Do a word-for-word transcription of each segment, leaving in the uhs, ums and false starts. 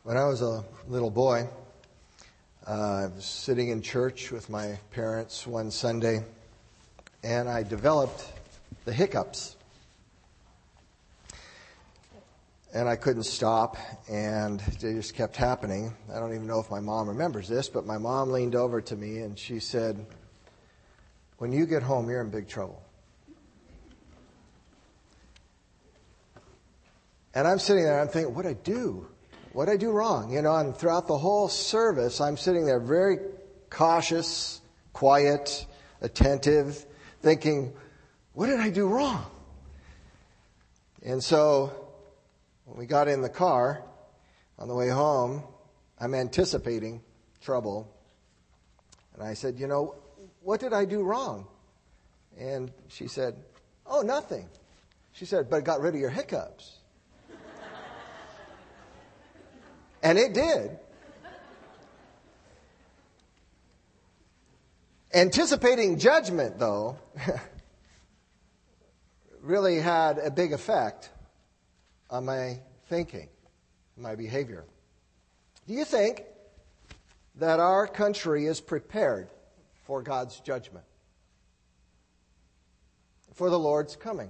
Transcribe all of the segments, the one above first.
When I was a little boy, uh, I was sitting in church with my parents one Sunday, and I developed the hiccups. And I couldn't stop, and they just kept happening. I don't even know if my mom remembers this, but my mom leaned over to me and she said, "When you get home, you're in big trouble." And I'm sitting there, I'm thinking, what'd I do? What did I do wrong? You know, and throughout the whole service, I'm sitting there very cautious, quiet, attentive, thinking, what did I do wrong? And so, when we got in the car on the way home, I'm anticipating trouble. And I said, you know, what did I do wrong? And she said, oh, nothing. She said, but it got rid of your hiccups. And it did. Anticipating judgment, though, really had a big effect on my thinking, my behavior. Do you think that our country is prepared for God's judgment, for the Lord's coming?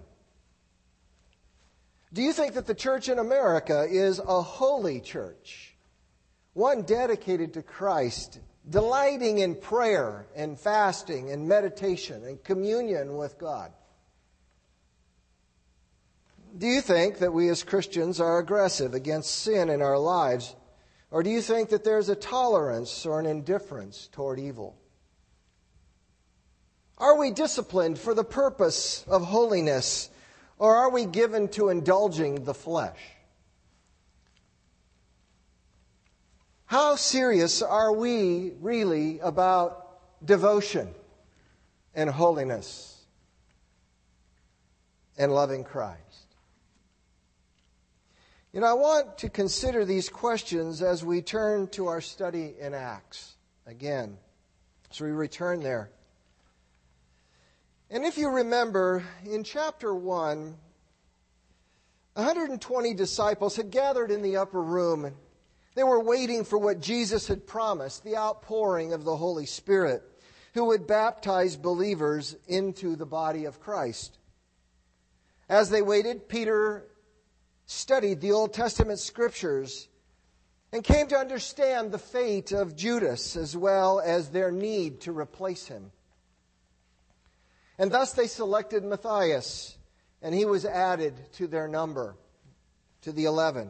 Do you think that the church in America is a holy church, one dedicated to Christ, delighting in prayer and fasting and meditation and communion with God? Do you think that we as Christians are aggressive against sin in our lives? Or do you think that there's a tolerance or an indifference toward evil? Are we disciplined for the purpose of holiness? Or are we given to indulging the flesh? How serious are we really about devotion and holiness and loving Christ? You know, I want to consider these questions as we turn to our study in Acts again. So we return there. And if you remember, in chapter one, one hundred twenty disciples had gathered in the upper room, and they were waiting for what Jesus had promised, the outpouring of the Holy Spirit, who would baptize believers into the body of Christ. As they waited, Peter studied the Old Testament scriptures and came to understand the fate of Judas as well as their need to replace him. And thus they selected Matthias, and he was added to their number, to the eleven.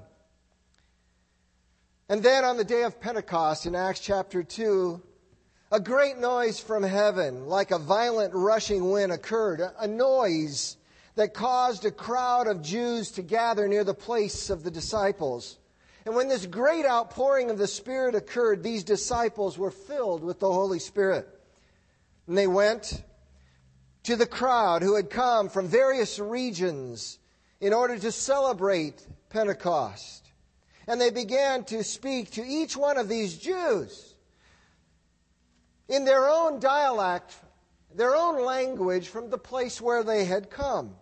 And then on the day of Pentecost in Acts chapter two, a great noise from heaven, like a violent rushing wind, occurred, a noise that caused a crowd of Jews to gather near the place of the disciples. And when this great outpouring of the Spirit occurred, these disciples were filled with the Holy Spirit. And they went to the crowd who had come from various regions in order to celebrate Pentecost. And they began to speak to each one of these Jews in their own dialect, their own language from the place where they had come.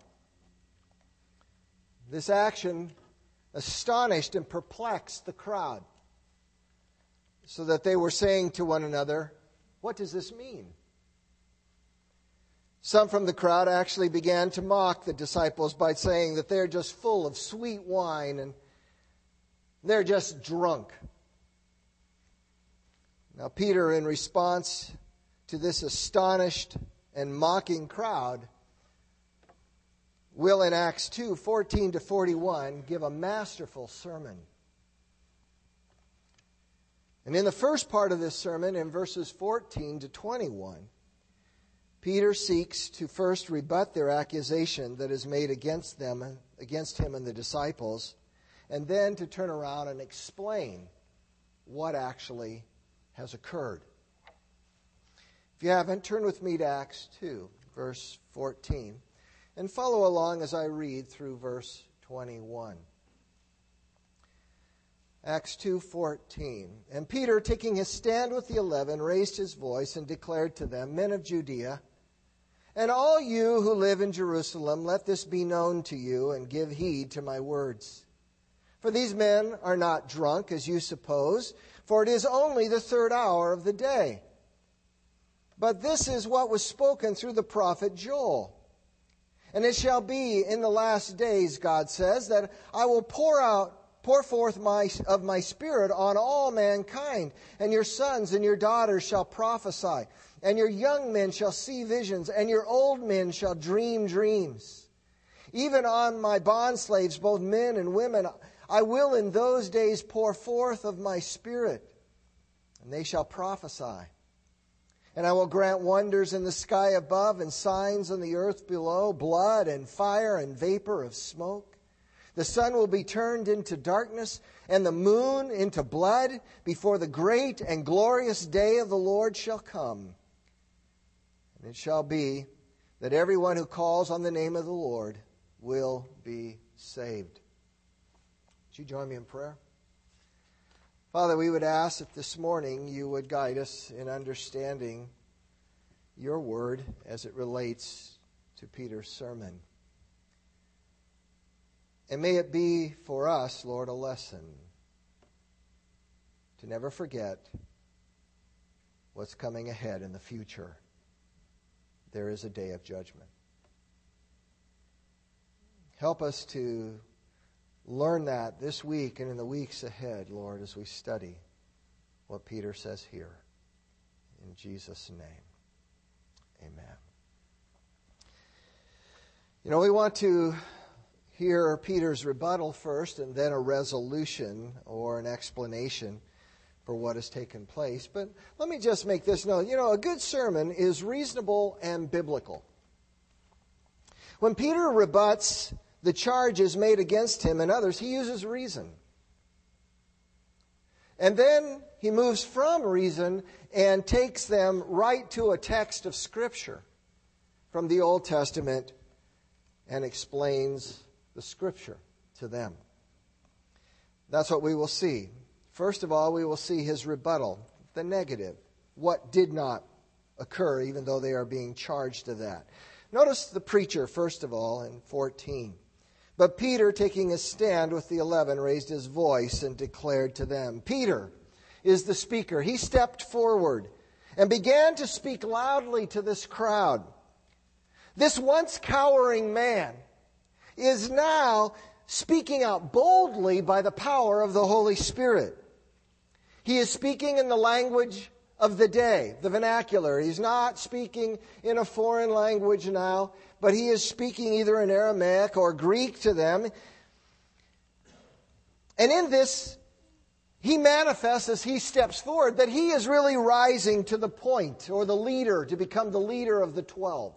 This action astonished and perplexed the crowd, so that they were saying to one another, "What does this mean?" Some from the crowd actually began to mock the disciples by saying that they're just full of sweet wine and they're just drunk. Now Peter, in response to this astonished and mocking crowd, will in Acts two, fourteen to forty-one, give a masterful sermon. And in the first part of this sermon, in verses fourteen to twenty-one, Peter seeks to first rebut their accusation that is made against them, against him and the disciples, and then to turn around and explain what actually has occurred. If you haven't, turn with me to Acts two, verse fourteen, and follow along as I read through verse twenty-one. Acts two fourteen. And Peter, taking his stand with the eleven, raised his voice and declared to them, "Men of Judea, and all you who live in Jerusalem, let this be known to you, and give heed to my words. For these men are not drunk, as you suppose, for it is only the third hour of the day. But this is what was spoken through the prophet Joel. And it shall be in the last days, God says, that I will pour out, pour forth my, of my Spirit on all mankind, and your sons and your daughters shall prophesy, and your young men shall see visions, and your old men shall dream dreams. Even on my bondslaves, both men and women, I will in those days pour forth of my Spirit, and they shall prophesy. And I will grant wonders in the sky above and signs on the earth below, blood and fire and vapor of smoke. The sun will be turned into darkness and the moon into blood before the great and glorious day of the Lord shall come. And it shall be that everyone who calls on the name of the Lord will be saved. Would you join me in prayer? Father, we would ask that this morning you would guide us in understanding your word as it relates to Peter's sermon. And may it be for us, Lord, a lesson to never forget what's coming ahead in the future. There is a day of judgment. Help us to learn that this week and in the weeks ahead, Lord, as we study what Peter says here. In Jesus' name, amen. You know, we want to hear Peter's rebuttal first and then a resolution or an explanation for what has taken place. But let me just make this note. You know, a good sermon is reasonable and biblical. When Peter rebuts the charges made against him and others, he uses reason. And then he moves from reason and takes them right to a text of Scripture from the Old Testament and explains the Scripture to them. That's what we will see. First of all, we will see his rebuttal, the negative, what did not occur, even though they are being charged of that. Notice the preacher, first of all, in fourteen. But Peter, taking his stand with the eleven, raised his voice and declared to them. Peter is the speaker. He stepped forward and began to speak loudly to this crowd. This once cowering man is now speaking out boldly by the power of the Holy Spirit. He is speaking in the language of the day, the vernacular. He's not speaking in a foreign language now, but he is speaking either in Aramaic or Greek to them. And in this, he manifests as he steps forward that he is really rising to the point, or the leader, to become the leader of the twelve.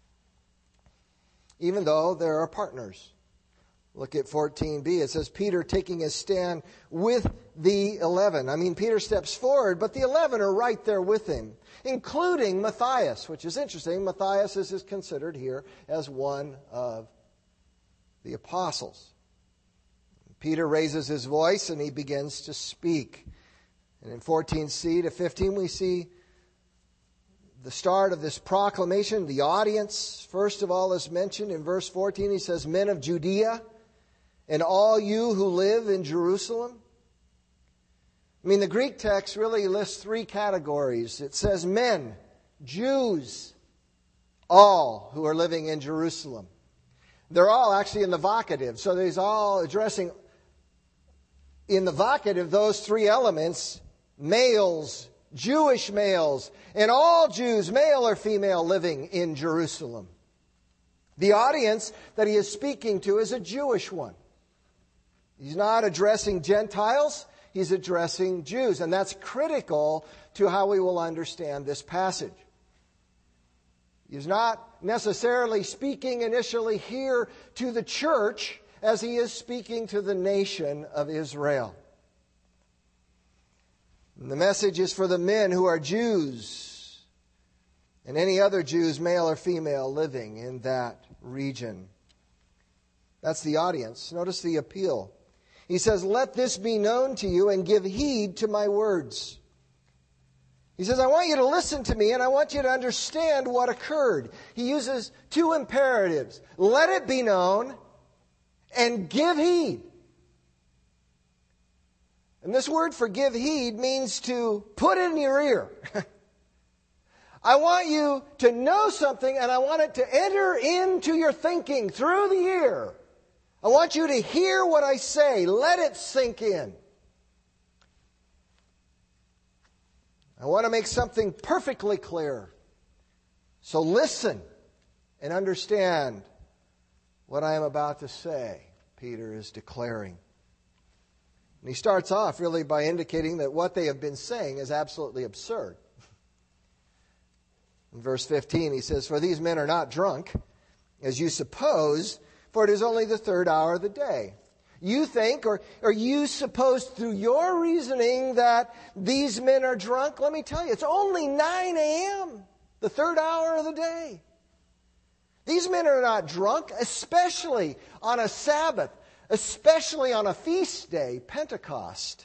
Even though there are partners. Look at fourteen b. It says, Peter taking his stand with the eleven. I mean, Peter steps forward, but the eleven are right there with him, including Matthias, which is interesting. Matthias is considered here as one of the apostles. Peter raises his voice and he begins to speak. And in fourteen c to fifteen, we see the start of this proclamation. The audience, first of all, is mentioned. In verse fourteen, he says, Men of Judea, and all you who live in Jerusalem. I mean, the Greek text really lists three categories. It says men, Jews, all who are living in Jerusalem. They're all actually in the vocative. So there's all addressing in the vocative those three elements, males, Jewish males, and all Jews, male or female, living in Jerusalem. The audience that he is speaking to is a Jewish one. He's not addressing Gentiles, he's addressing Jews. And that's critical to how we will understand this passage. He's not necessarily speaking initially here to the church as he is speaking to the nation of Israel. And the message is for the men who are Jews and any other Jews, male or female, living in that region. That's the audience. Notice the appeal. He says, let this be known to you and give heed to my words. He says, I want you to listen to me and I want you to understand what occurred. He uses two imperatives. Let it be known and give heed. And this word for give heed means to put in your ear. I want you to know something, and I want it to enter into your thinking through the ear. I want you to hear what I say. Let it sink in. I want to make something perfectly clear. So listen and understand what I am about to say, Peter is declaring. And he starts off really by indicating that what they have been saying is absolutely absurd. In verse fifteen, he says, "For these men are not drunk, as you suppose, for it is only the third hour of the day." You think, or, or you suppose through your reasoning that these men are drunk? Let me tell you, it's only nine a.m., the third hour of the day. These men are not drunk, especially on a Sabbath, especially on a feast day, Pentecost.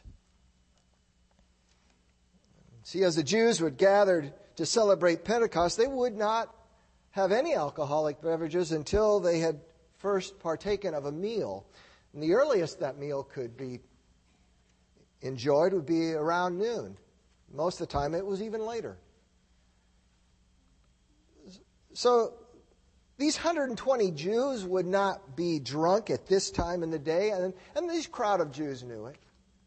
See, as the Jews would gather to celebrate Pentecost, they would not have any alcoholic beverages until they had first partaken of a meal. And the earliest that meal could be enjoyed would be around noon. Most of the time it was even later. So these one hundred twenty Jews would not be drunk at this time in the day, and, and this crowd of Jews knew it.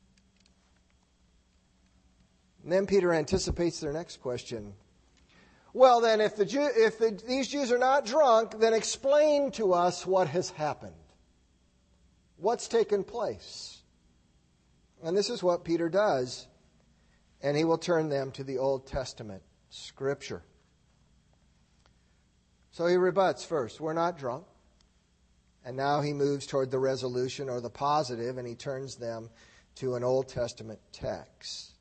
And then Peter anticipates their next question. Well, then, if, the Jew, if the, these Jews are not drunk, then explain to us what has happened. What's taken place? And this is what Peter does. And he will turn them to the Old Testament Scripture. So he rebuts first, we're not drunk. And now he moves toward the resolution or the positive, and he turns them to an Old Testament text.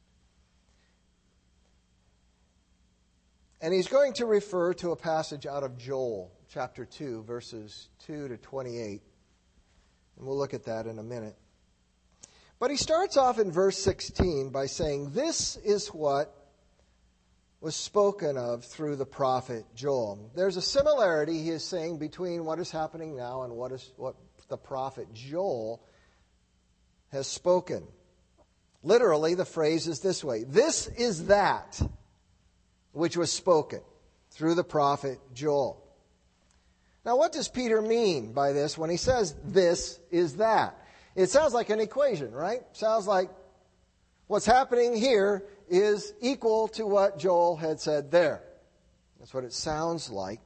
And he's going to refer to a passage out of Joel, chapter two, verses two to twenty-eight. And we'll look at that in a minute. But he starts off in verse sixteen by saying, this is what was spoken of through the prophet Joel. There's a similarity, he is saying, between what is happening now and what is what the prophet Joel has spoken. Literally, the phrase is this way. This is that which was spoken through the prophet Joel. Now, what does Peter mean by this when he says, this is that? It sounds like an equation, right? Sounds like what's happening here is equal to what Joel had said there. That's what it sounds like.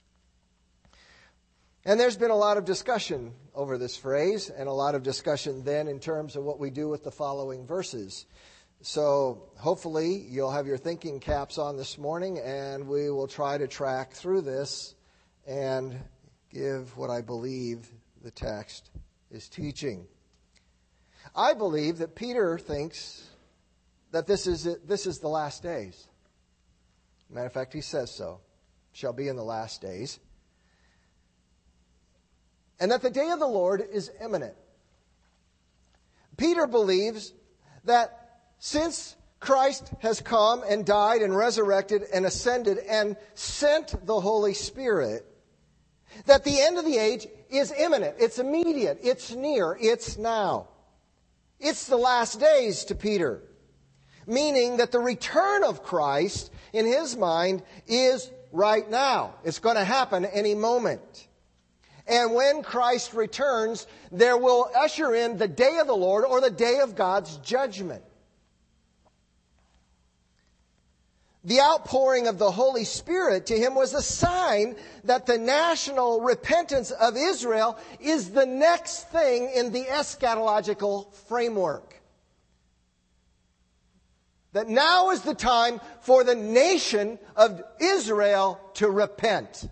And there's been a lot of discussion over this phrase, and a lot of discussion then in terms of what we do with the following verses. So hopefully you'll have your thinking caps on this morning, and we will try to track through this and give what I believe the text is teaching. I believe that Peter thinks that this is it, this is the last days. Matter of fact, he says so. Shall be in the last days. And that the day of the Lord is imminent. Peter believes that since Christ has come and died and resurrected and ascended and sent the Holy Spirit, that the end of the age is imminent. It's immediate. It's near. It's now. It's the last days to Peter. Meaning that the return of Christ, in his mind, is right now. It's going to happen any moment. And when Christ returns, there will usher in the day of the Lord, or the day of God's judgment. The outpouring of the Holy Spirit to him was a sign that the national repentance of Israel is the next thing in the eschatological framework. That now is the time for the nation of Israel to repent.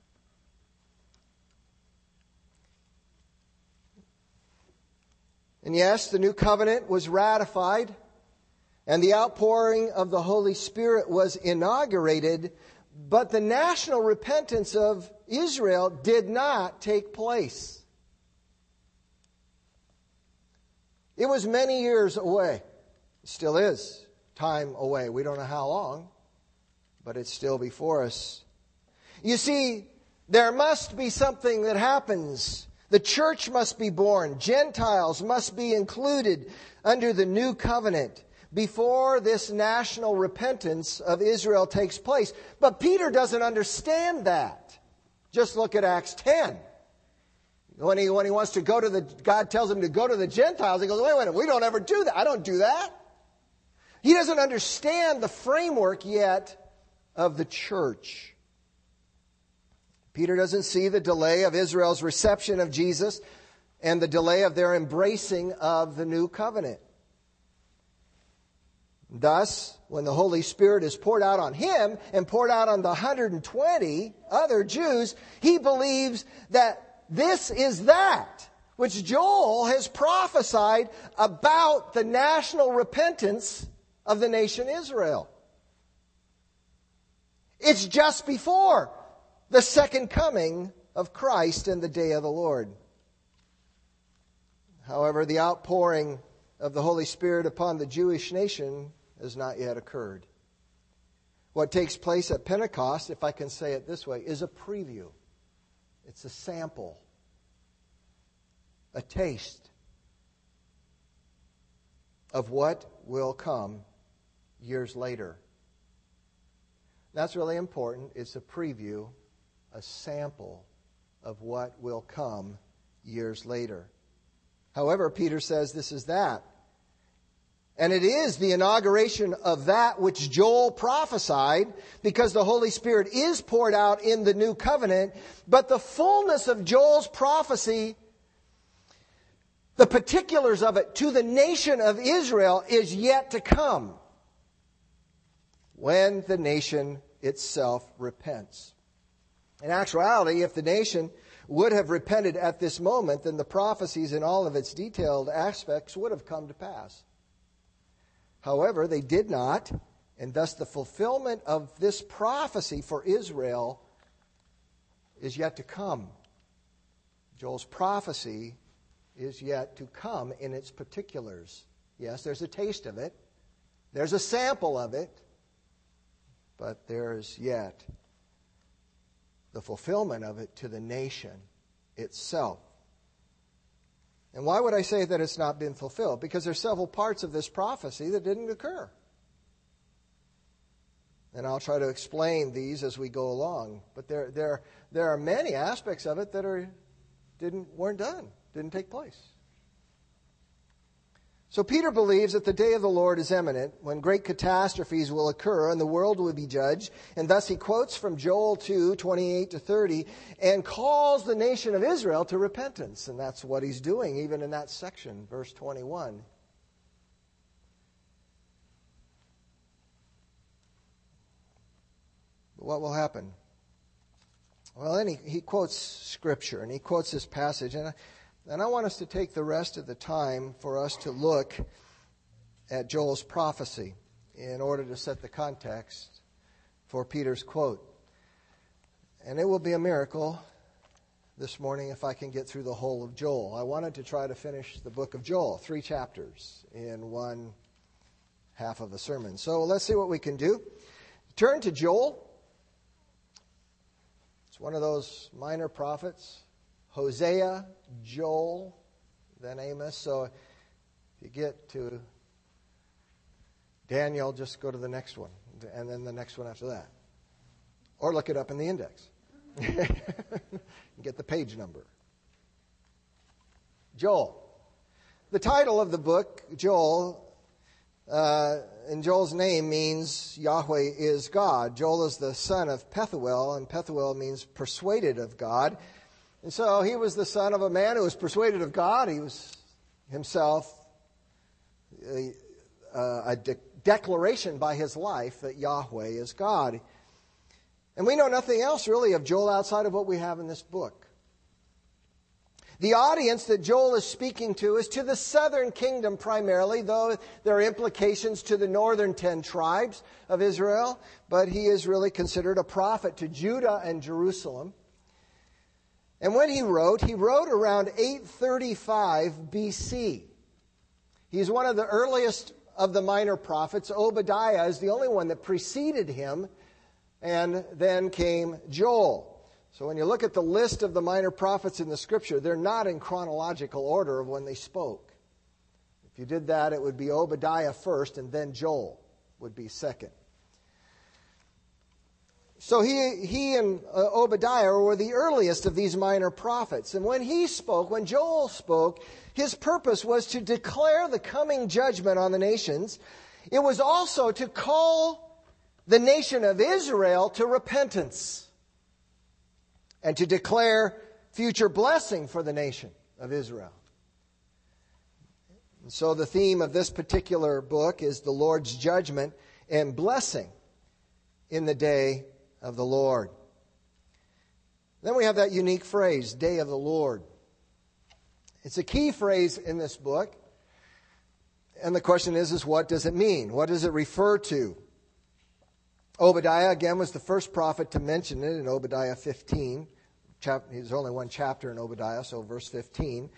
And yes, the new covenant was ratified, and the outpouring of the Holy Spirit was inaugurated, but the national repentance of Israel did not take place. It was many years away. It still is time away. We don't know how long, but it's still before us. You see, there must be something that happens The church must be born. Gentiles must be included under the new covenant before this national repentance of Israel takes place. But Peter doesn't understand that. Just look at Acts ten. When he, when he wants to go to the, God tells him to go to the Gentiles, he goes, wait a minute, we don't ever do that. I don't do that. He doesn't understand the framework yet of the church. Peter doesn't see the delay of Israel's reception of Jesus and the delay of their embracing of the new covenant. Thus, when the Holy Spirit is poured out on him and poured out on the one hundred twenty other Jews, he believes that this is that which Joel has prophesied about the national repentance of the nation Israel. It's just before the second coming of Christ and the day of the Lord. However, the outpouring of the Holy Spirit upon the Jewish nation has not yet occurred. What takes place at Pentecost, if I can say it this way, is a preview. It's a sample, a taste of what will come years later. That's really important. It's a preview, a sample of what will come years later. However, Peter says this is that. And it is the inauguration of that which Joel prophesied, because the Holy Spirit is poured out in the new covenant. But the fullness of Joel's prophecy, the particulars of it to the nation of Israel, is yet to come when the nation itself repents. In actuality, if the nation would have repented at this moment, then the prophecies in all of its detailed aspects would have come to pass. However, they did not, and thus the fulfillment of this prophecy for Israel is yet to come. Joel's prophecy is yet to come in its particulars. Yes, there's a taste of it. There's a sample of it. But there's yet the fulfillment of it to the nation itself. And why would I say that it's not been fulfilled? Because there's several parts of this prophecy that didn't occur. And I'll try to explain these as we go along. But there, there, there are many aspects of it that are didn't weren't done, didn't take place. So Peter believes that the day of the Lord is imminent, when great catastrophes will occur and the world will be judged. And thus he quotes from Joel two, twenty-eight to thirty, and calls the nation of Israel to repentance. And that's what he's doing, even in that section, verse twenty-one. But what will happen? Well, then he, he quotes Scripture, and he quotes this passage. And I, And I want us to take the rest of the time for us to look at Joel's prophecy in order to set the context for Peter's quote. And it will be a miracle this morning if I can get through the whole of Joel. I wanted to try to finish the book of Joel, three chapters in one half of a sermon. So let's see what we can do. Turn to Joel. It's one of those minor prophets. Hosea, Joel, then Amos. So if you get to Daniel, just go to the next one, and then the next one after that. Or look it up in the index. Get the page number. Joel. The title of the book, Joel, uh, and Joel's name means Yahweh is God. Joel is the son of Pethuel, and Pethuel means persuaded of God. And so he was the son of a man who was persuaded of God. He was himself a, a de- declaration by his life that Yahweh is God. And we know nothing else really of Joel outside of what we have in this book. The audience that Joel is speaking to is to the southern kingdom primarily, though there are implications to the northern ten tribes of Israel. But he is really considered a prophet to Judah and Jerusalem. And when he wrote, he wrote around eight thirty-five B C. He's one of the earliest of the minor prophets. Obadiah is the only one that preceded him. And then came Joel. So when you look at the list of the minor prophets in the Scripture, they're not in chronological order of when they spoke. If you did that, it would be Obadiah first, and then Joel would be second. So he, he and uh, Obadiah were the earliest of these minor prophets. And when he spoke, when Joel spoke, his purpose was to declare the coming judgment on the nations. It was also to call the nation of Israel to repentance and to declare future blessing for the nation of Israel. And so the theme of this particular book is the Lord's judgment and blessing in the day of the Lord. Then we have that unique phrase, day of the Lord. It's a key phrase in this book. And the question is, is what does it mean? What does it refer to? Obadiah, again, was the first prophet to mention it in Obadiah fifteen. There's only one chapter in Obadiah, so verse fifteen.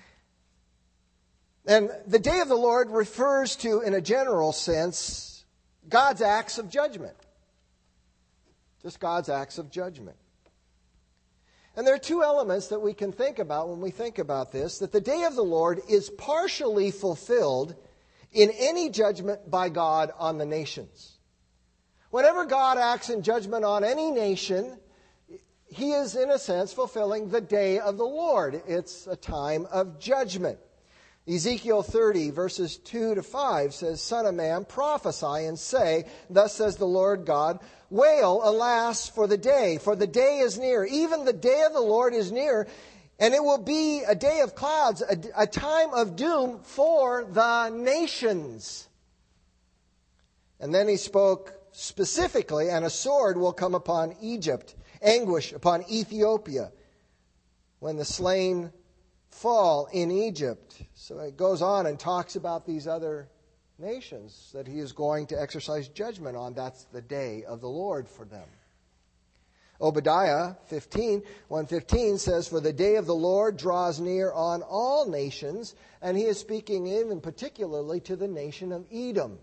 And the day of the Lord refers to, in a general sense, God's acts of judgment. Just God's acts of judgment. And there are two elements that we can think about when we think about this. That the day of the Lord is partially fulfilled in any judgment by God on the nations. Whenever God acts in judgment on any nation, He is, in a sense, fulfilling the day of the Lord. It's a time of judgment. Ezekiel thirty, verses two to five says, Son of man, prophesy and say, Thus says the Lord God, Wail, alas, for the day, for the day is near. Even the day of the Lord is near, and it will be a day of clouds, a, a time of doom for the nations. And then he spoke specifically, and a sword will come upon Egypt, anguish upon Ethiopia, when the slain fall in Egypt. So it goes on and talks about these other nations that he is going to exercise judgment on. That's the day of the Lord for them. Obadiah fifteen, one fifteen says, For the day of the Lord draws near on all nations, and he is speaking even particularly to the nation of Edom.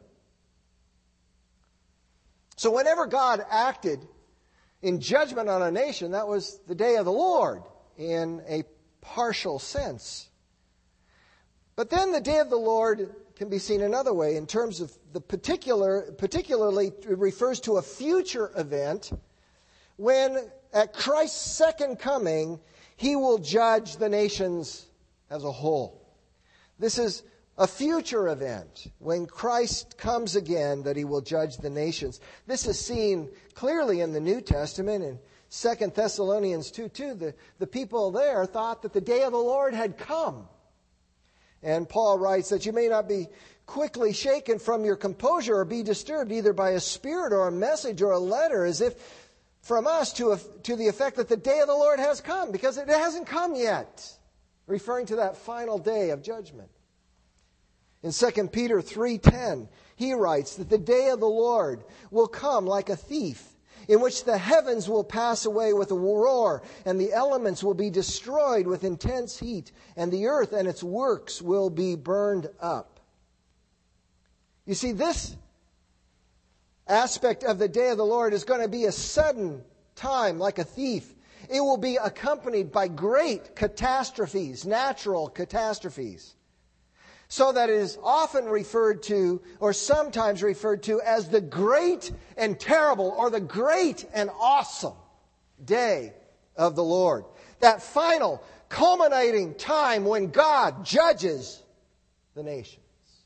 So whenever God acted in judgment on a nation, that was the day of the Lord in a partial sense. But then the day of the Lord can be seen another way in terms of the particular, particularly it refers to a future event when at Christ's second coming, He will judge the nations as a whole. This is a future event when Christ comes again that He will judge the nations. This is seen clearly in the New Testament. In Second Thessalonians two two, the, the people there thought that the day of the Lord had come. And Paul writes that you may not be quickly shaken from your composure or be disturbed either by a spirit or a message or a letter as if from us to, a, to the effect that the day of the Lord has come, because it hasn't come yet, referring to that final day of judgment. In Second Peter three ten, he writes that the day of the Lord will come like a thief, in which the heavens will pass away with a roar, and the elements will be destroyed with intense heat, and the earth and its works will be burned up. You see, this aspect of the day of the Lord is going to be a sudden time, like a thief. It will be accompanied by great catastrophes, natural catastrophes. So that it is often referred to, or sometimes referred to, as the great and terrible, or the great and awesome day of the Lord. That final, culminating time when God judges the nations.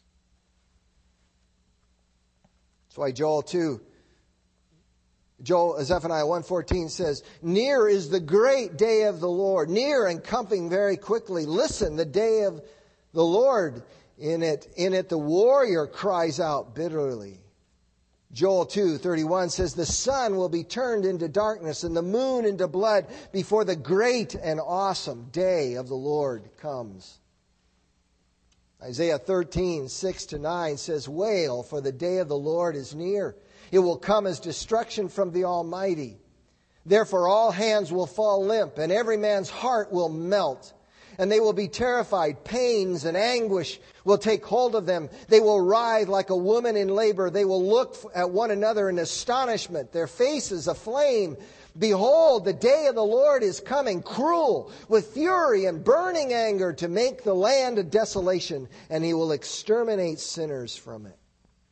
That's why Joel two, Joel, Zephaniah one fourteen says, Near is the great day of the Lord, near and coming very quickly. Listen, the day of the Lord, in it, in it the warrior cries out bitterly. Joel two thirty-one says, The sun will be turned into darkness and the moon into blood before the great and awesome day of the Lord comes. Isaiah thirteen, six to nine says, Wail, for the day of the Lord is near. It will come as destruction from the Almighty. Therefore all hands will fall limp and every man's heart will melt. and they will be terrified. Pains and anguish will take hold of them. They will writhe like a woman in labor. They will look at one another in astonishment, their faces aflame. Behold, the day of the Lord is coming, cruel, with fury and burning anger, to make the land a desolation, and He will exterminate sinners from it.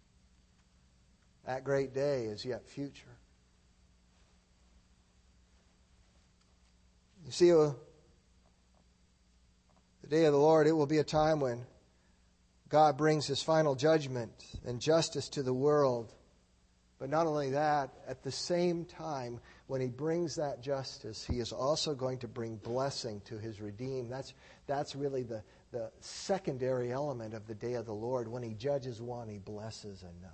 That great day is yet future. You see, uh, the day of the Lord, it will be a time when God brings His final judgment and justice to the world. But not only that, at the same time, when He brings that justice, He is also going to bring blessing to His redeemed. That's, that's really the, the secondary element of the day of the Lord. When He judges one, He blesses another.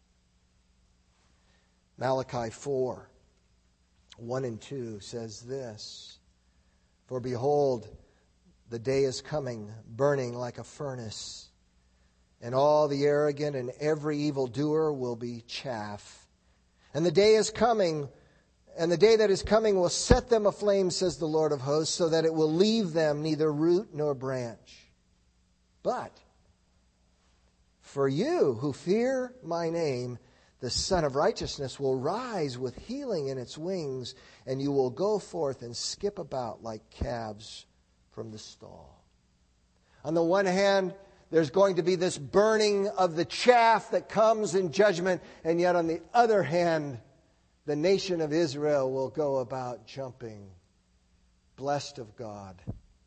Malachi four, one and two says this, For behold, the day is coming, burning like a furnace, and all the arrogant and every evildoer will be chaff. And the day is coming, and the day that is coming will set them aflame, says the Lord of hosts, so that it will leave them neither root nor branch. But for you who fear my name, the Son of Righteousness will rise with healing in its wings, and you will go forth and skip about like calves from the stall. On the one hand, there's going to be this burning of the chaff that comes in judgment, and yet on the other hand, the nation of Israel will go about jumping, blessed of God,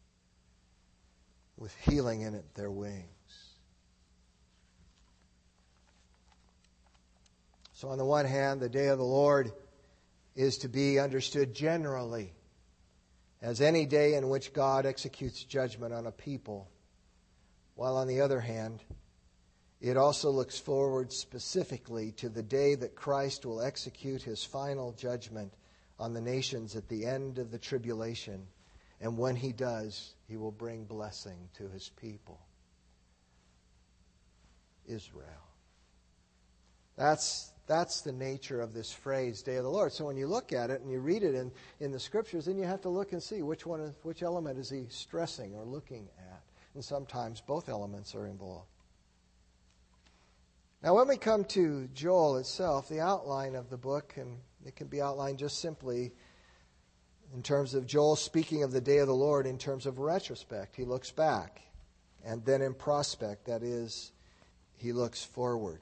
with healing in it their wings. So on the one hand, the day of the Lord is to be understood generally as any day in which God executes judgment on a people, while on the other hand, it also looks forward specifically to the day that Christ will execute His final judgment on the nations at the end of the tribulation. And when He does, He will bring blessing to His people, Israel. That's That's the nature of this phrase, day of the Lord. So when you look at it and you read it in, in the Scriptures, then you have to look and see which one, is, which element is He stressing or looking at. And sometimes both elements are involved. Now when we come to Joel itself, the outline of the book, and it can be outlined just simply in terms of Joel speaking of the day of the Lord in terms of retrospect. He looks back. And then in prospect, that is, he looks forward.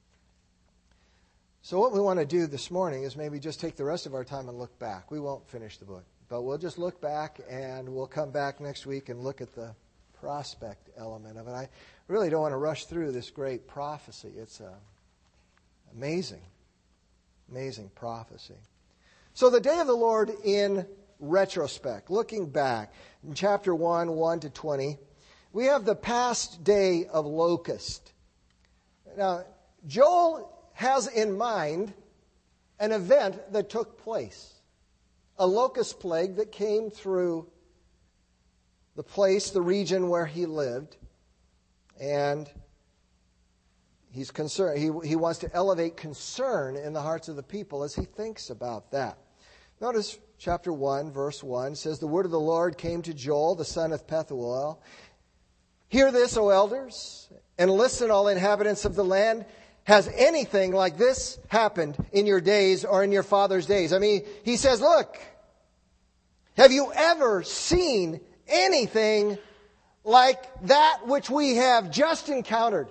So what we want to do this morning is maybe just take the rest of our time and look back. We won't finish the book, but we'll just look back, and we'll come back next week and look at the prospect element of it. I really don't want to rush through this great prophecy. It's a amazing, amazing prophecy. So the day of the Lord in retrospect, looking back, in chapter one, one to twenty, we have the past day of locust. Now, Joel has in mind an event that took place. A locust plague that came through the place, the region where he lived. And he's concerned. He, he wants to elevate concern in the hearts of the people as he thinks about that. Notice chapter one, verse one says, The word of the Lord came to Joel, the son of Pethuel. Hear this, O elders, and listen, all inhabitants of the land. Has anything like this happened in your days or in your father's days? I mean, he says, look, have you ever seen anything like that which we have just encountered?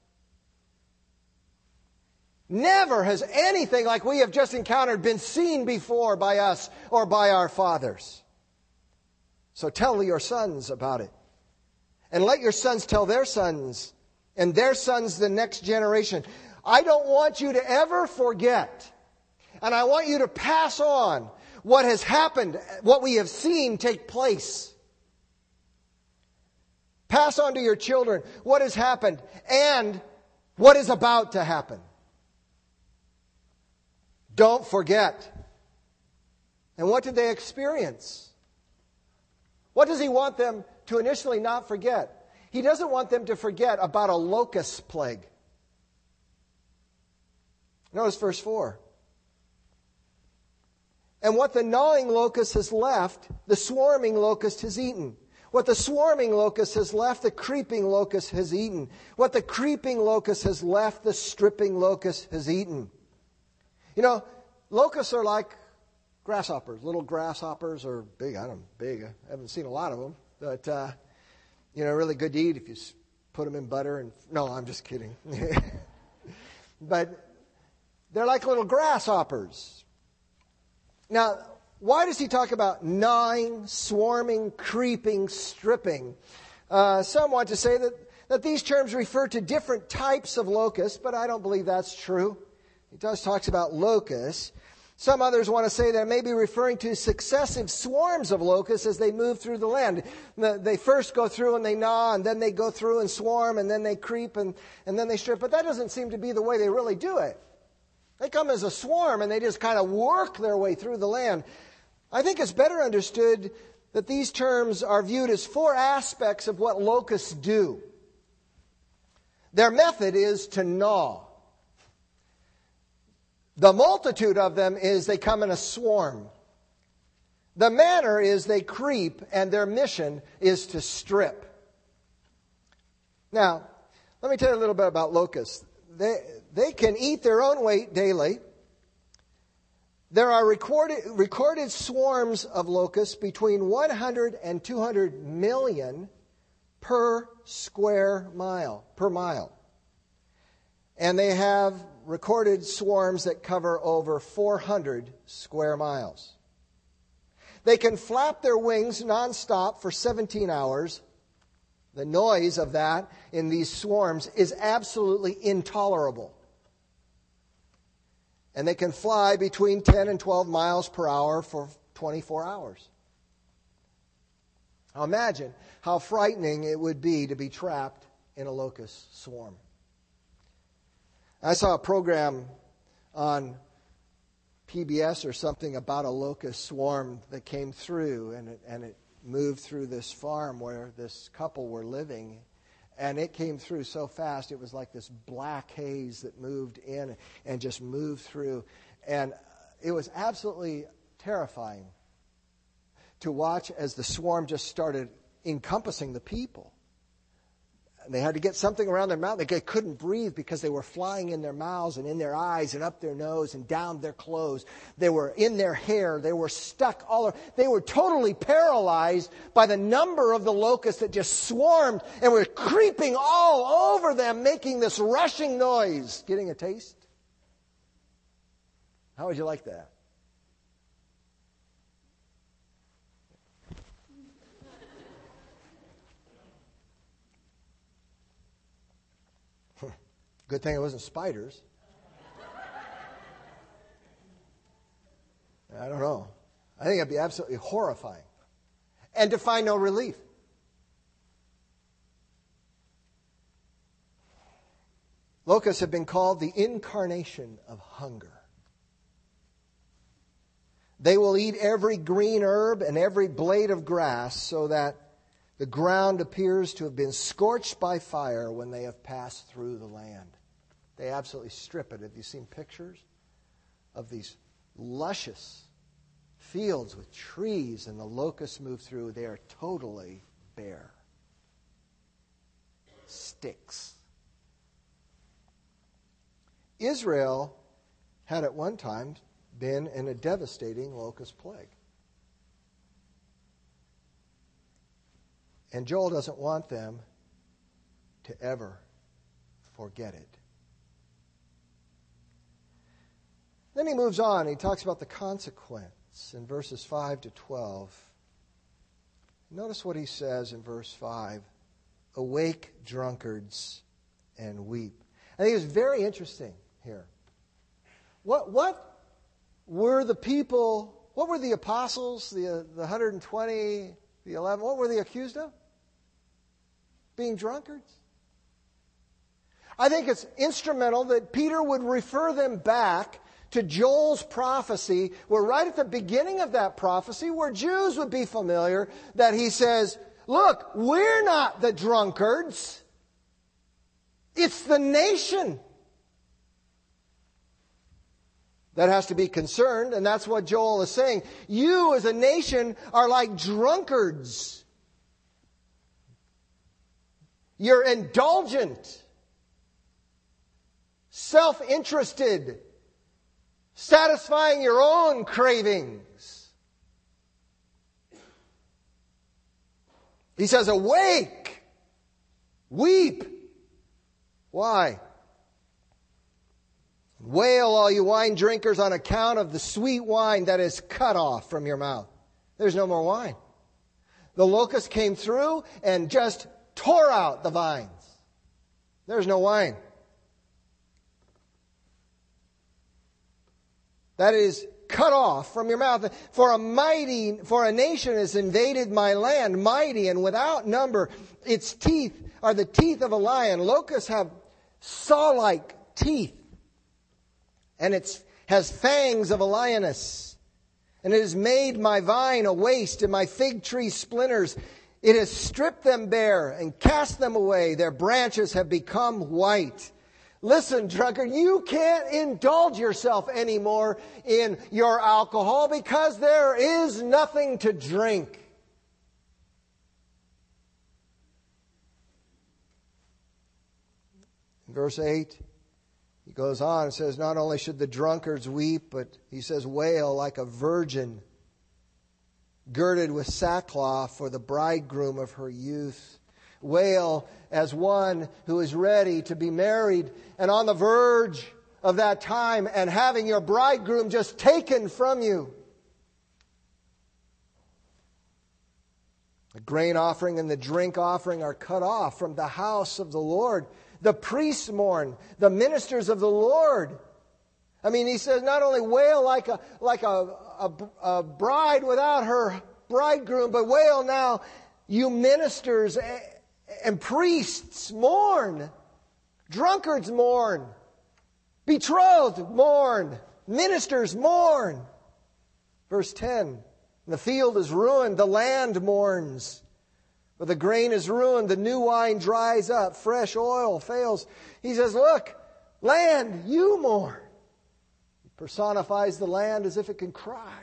Never has anything like we have just encountered been seen before by us or by our fathers. So tell your sons about it. And let your sons tell their sons, and their sons the next generation. I don't want you to ever forget. And I want you to pass on what has happened, what we have seen take place. Pass on to your children what has happened and what is about to happen. Don't forget. And what did they experience? What does he want them to initially not forget? He doesn't want them to forget about a locust plague. Notice verse four. And what the gnawing locust has left, the swarming locust has eaten. What the swarming locust has left, the creeping locust has eaten. What the creeping locust has left, the stripping locust has eaten. You know, locusts are like grasshoppers. Little grasshoppers are big. I don't know, big. I haven't seen a lot of them. But, uh, you know, really good to eat if you put them in butter. And no, I'm just kidding. But they're like little grasshoppers. Now, why does he talk about gnawing, swarming, creeping, stripping? Uh, some want to say that, that these terms refer to different types of locusts, but I don't believe that's true. He does talk about locusts. Some others want to say that it may be referring to successive swarms of locusts as they move through the land. They first go through and they gnaw, and then they go through and swarm, and then they creep, and, and then they strip. But that doesn't seem to be the way they really do it. They come as a swarm, and they just kind of work their way through the land. I think it's better understood that these terms are viewed as four aspects of what locusts do. Their method is to gnaw. The multitude of them is they come in a swarm. The manner is they creep, and their mission is to strip. Now, let me tell you a little bit about locusts. They, they can eat their own weight daily. There are recorded, recorded swarms of locusts between one hundred and two hundred million per square mile, per mile. And they have recorded swarms that cover over four hundred square miles. They can flap their wings nonstop for seventeen hours. The noise of that in these swarms is absolutely intolerable. And they can fly between ten and twelve miles per hour for twenty-four hours. Now imagine how frightening it would be to be trapped in a locust swarm. I saw a program on P B S or something about a locust swarm that came through, and it, and it moved through this farm where this couple were living. And it came through so fast, it was like this black haze that moved in and just moved through. And it was absolutely terrifying to watch as the swarm just started encompassing the people. And they had to get something around their mouth. They couldn't breathe because they were flying in their mouths and in their eyes and up their nose and down their clothes. They were in their hair. They were stuck all over. They were totally paralyzed by the number of the locusts that just swarmed and were creeping all over them, making this rushing noise. Getting a taste? How would you like that? Good thing it wasn't spiders. I don't know. I think it'd be absolutely horrifying. And to find no relief. Locusts have been called the incarnation of hunger. They will eat every green herb and every blade of grass so that the ground appears to have been scorched by fire when they have passed through the land. They absolutely strip it. Have you seen pictures of these luscious fields with trees and the locusts move through? They are totally bare. Sticks. Israel had at one time been in a devastating locust plague. And Joel doesn't want them to ever forget it. Then he moves on. He talks about the consequence in verses five to twelve. Notice what he says in verse five. Awake, drunkards, and weep. I think it's very interesting here. What, what were the people, what were the apostles, the, the one hundred twenty, the eleven, what were they accused of? Being drunkards. I think it's instrumental that Peter would refer them back to Joel's prophecy, where right at the beginning of that prophecy, where Jews would be familiar, that he says, look, we're not the drunkards. It's the nation that has to be concerned, and that's what Joel is saying. You as a nation are like drunkards. You're indulgent, self-interested, satisfying your own cravings. He says, awake, weep. Why? Wail, all you wine drinkers, on account of the sweet wine that is cut off from your mouth. There's no more wine. The locust came through and just tore out the vines. There's no wine. That is cut off from your mouth. For a mighty, for a nation has invaded my land, mighty and without number. Its teeth are the teeth of a lion. Locusts have saw-like teeth, and it has fangs of a lioness. And it has made my vine a waste and my fig tree splinters. It has stripped them bare and cast them away. Their branches have become white. Listen, drunkard, you can't indulge yourself anymore in your alcohol because there is nothing to drink. In verse eight, he goes on and says, not only should the drunkards weep, but he says, wail like a virgin girded with sackcloth for the bridegroom of her youth. Wail as one who is ready to be married and on the verge of that time and having your bridegroom just taken from you. The grain offering and the drink offering are cut off from the house of the Lord. The priests mourn, the ministers of the Lord. I mean, he says not only wail like a like a, a, a bride without her bridegroom, but wail now, you ministers and priests mourn. Drunkards mourn. Betrothed mourn. Ministers mourn. Verse ten, the field is ruined, the land mourns. For the grain is ruined, the new wine dries up, fresh oil fails. He says, look, land, you mourn. He personifies the land as if it can cry.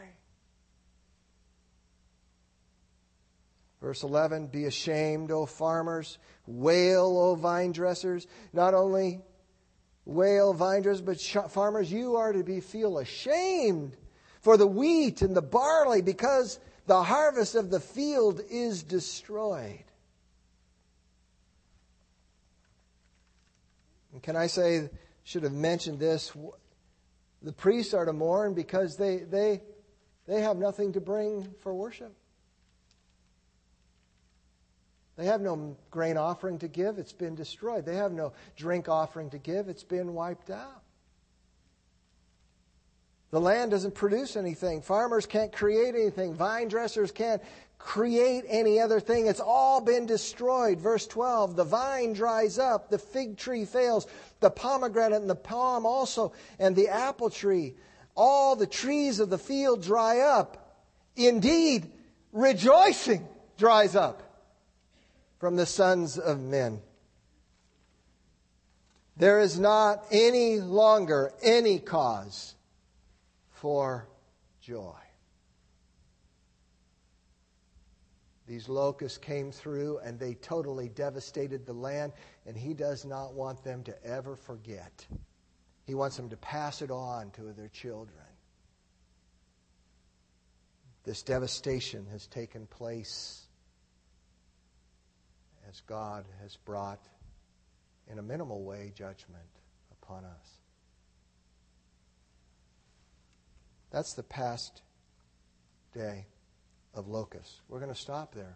Verse eleven, be ashamed, O farmers. Wail, O vine dressers. Not only wail, vine dressers, but sh- farmers, you are to be feel ashamed for the wheat and the barley, because the harvest of the field is destroyed. And can I say, should have mentioned this, the priests are to mourn because they, they, they have nothing to bring for worship. They have no grain offering to give, it's been destroyed. They have no drink offering to give, it's been wiped out. The land doesn't produce anything. Farmers can't create anything. Vine dressers can't create any other thing. It's all been destroyed. Verse twelve, the vine dries up, the fig tree fails, the pomegranate and the palm also, and the apple tree. All the trees of the field dry up. Indeed, rejoicing dries up from the sons of men. There is not any longer any cause for joy. These locusts came through and they totally devastated the land, and he does not want them to ever forget. He wants them to pass it on to their children. This devastation has taken place as God has brought, in a minimal way, judgment upon us. That's the past day of locusts. We're going to stop there.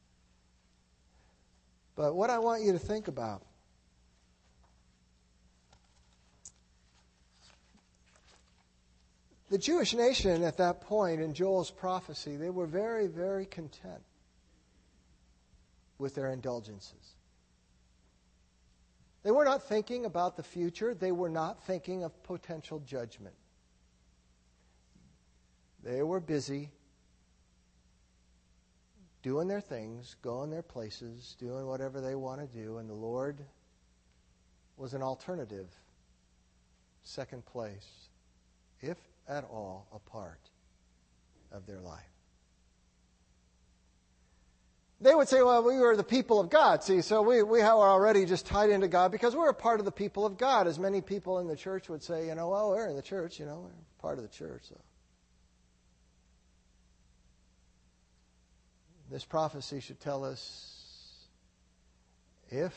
But what I want you to think about, the Jewish nation at that point in Joel's prophecy, they were very, very content with their indulgences. They were not thinking about the future. They were not thinking of potential judgment. They were busy doing their things, going their places, doing whatever they want to do, and the Lord was an alternative, second place, if at all, a part of their life. They would say, well, we were the people of God. See, so we, we are already just tied into God because we're a part of the people of God. As many people in the church would say, you know, well, we're in the church, you know, we're part of the church. So. This prophecy should tell us if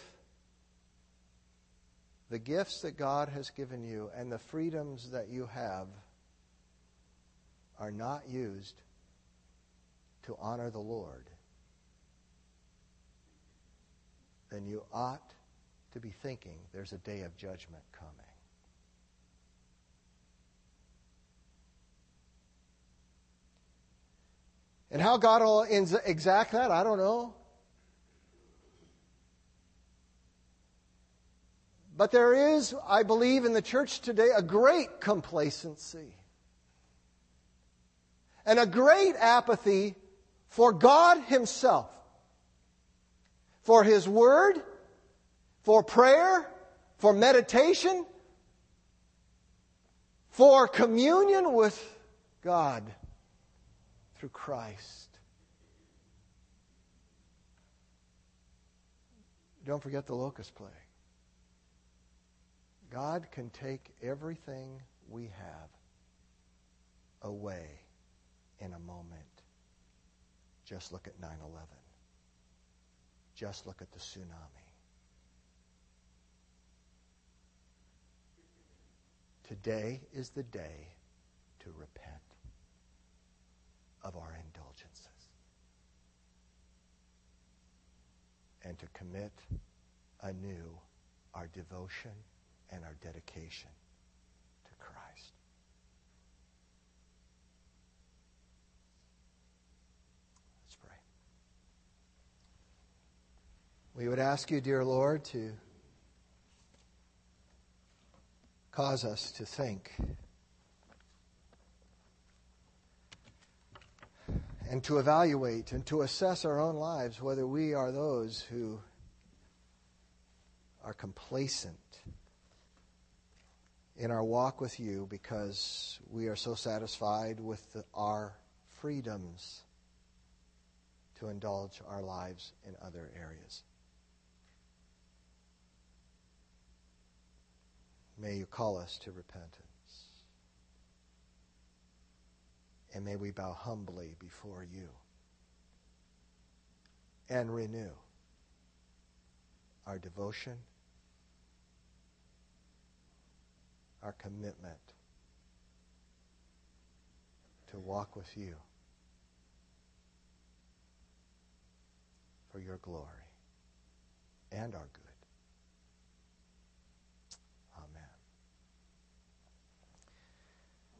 the gifts that God has given you and the freedoms that you have are not used to honor the Lord, then you ought to be thinking there's a day of judgment coming. And how God will exact that, I don't know. But there is, I believe, in the church today a great complacency and a great apathy for God Himself, for His Word, for prayer, for meditation, for communion with God through Christ. Don't forget the locust plague. God can take everything we have away in a moment. Just look at nine eleven. Just look at the tsunami. Today is the day to repent of our indulgences and to commit anew our devotion and our dedication to Christ. Let's pray. We would ask you, dear Lord, to cause us to think and to evaluate and to assess our own lives whether we are those who are complacent in our walk with you because we are so satisfied with the, our freedoms to indulge our lives in other areas. May you call us to repentance. And may we bow humbly before you and renew our devotion, our commitment to walk with you for your glory and our good.